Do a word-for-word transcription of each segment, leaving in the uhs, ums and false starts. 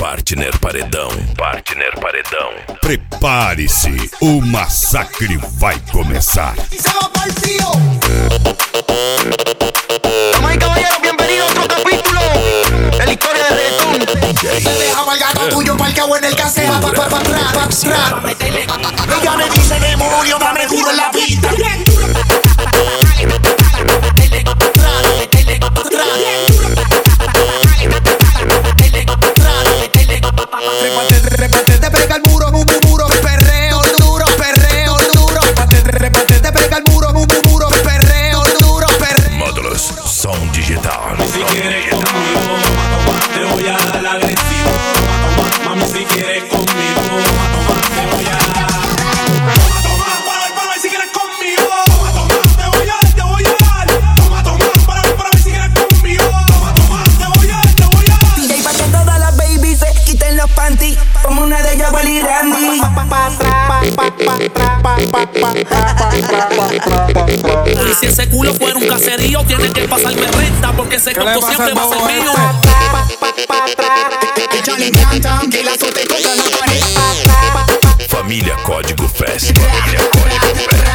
Partner Paredão, Partner Paredão. Prepare-se, o massacre vai começar. Damas y caballeros, bienvenidos a otro capítulo de la historia del reggaetón. Te dejaba el gato tuyo parqueado en el casero pa pa pa atrás, pa atrás. Ella me dice demonio, dame duro en la pista. Reparte, te pega el muro, mu, mu, muro, perreo duro, perreo duro. Reparte, te pega el muro, mu, mu, muro, perreo duro, perreo. Módulos Som Digital. Si quieres conmigo, te voy a dar agresivo. Mami, si quieres conmigo, te voy a dar. Toma, toma, para ver, para ver si quieres conmigo. Toma, toma, te voy a dar, te voy a dar. Toma, toma, para ver, para ver si quieres conmigo. Toma, toma, te voy a dar, te voy a dar. D J pa' que todas las babies se quiten los panties, como una de ellas, Wally Randy. Y si ese culo fuera un caserío, tiene que pasarme renta, porque ese coco siempre va a ser mío. Família Código Fest. Família Código Fest.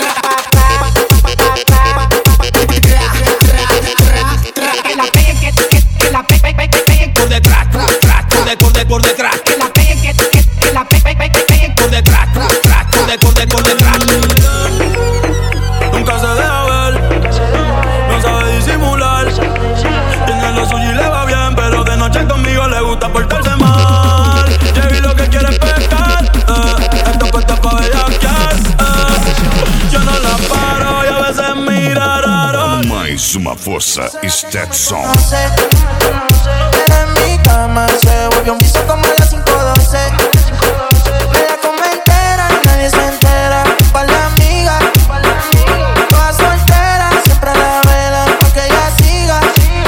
Que la peguen, que, que, que la peguen, peguen por detrás, por detrás, por detrás, por detrás. Que la peguen, que, que, que la peguen, peguen por detrás, por detrás, por detrás, por detrás. Nunca se deja ver, no sabe disimular. Tiene lo suyo y le va bien, pero de noche conmigo le gusta portarse mal. Ya vi lo que quiere pescar, eh. Esto cuesta pa' bellaquear, eh. Yo no la paro y a veces mira raro. Mais uma força, Stetson. No sé, pero en mi cama se volvió un vicio como las cinco doce. Me la come entera y nadie se entera. Pa' la amiga, toda soltera, siempre la vela pa' que ella siga.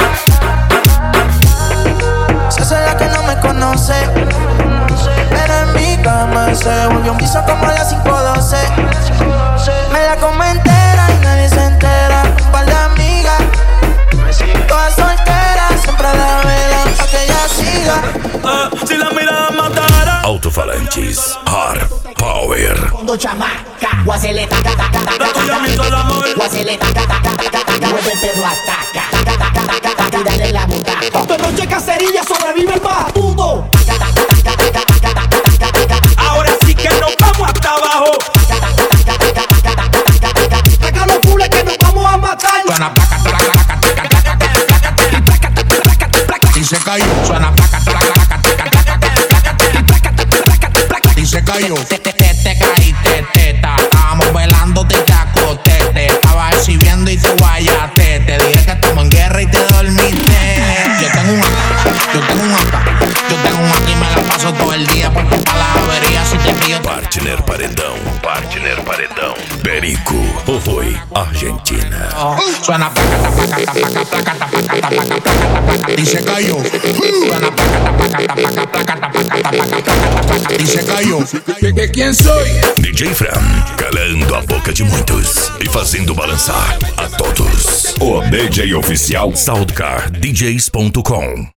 Se hace la que no me conoce, pero en mi cama se volvió un vicio como las cinco doce. Me la come entera y nadie se entera. Pa' la amiga, toda soltera, siempre la vela pa' que ella siga. Eh, si la mirada matara, Alto-falantes Hard Power. Cuando chamaca, guaseleta, ta, ta, ta, ta, la tuya me hizo el amor. guaseleta, ta, ta, ta, ta, ta, mueve el perro ataca, ta, ta, ta, ta, ta, ta, tírale la butaca. Esta noche cacería sobrevive el más puto. Ahora sí que nos vamos hasta abajo. Saca los bules que nos vamos a matar. Suena placa, placa, placa, placa, placa, placa, placa, placa, placa, y se cayó. Suena placa, placa, placa, placa, placa, placa, placa, placa, y se cayó. Te, te, te, te caíste, teta. Estábamos velando, te chacote. Te estaba exhibiendo y te guayaste. Te dije que estamos en guerra y te dormiste. Yo tengo un acá, yo tengo un acá, yo tengo un acá y me la paso todo el día porque pa' la avería si te río. Partner Paredão, Partner Paredão. Perico, Oi, Argentina. Suena placa, placa, placa, placa, placa, placa, placa, placa, y se cayó. Suena placa, placa, placa, placa, placa, placa, placa, y se cayó. ¿Quién soy? D J Fran, calando a boca de muitos e fazendo balançar a todos. O D J oficial Soundcar D Js ponto com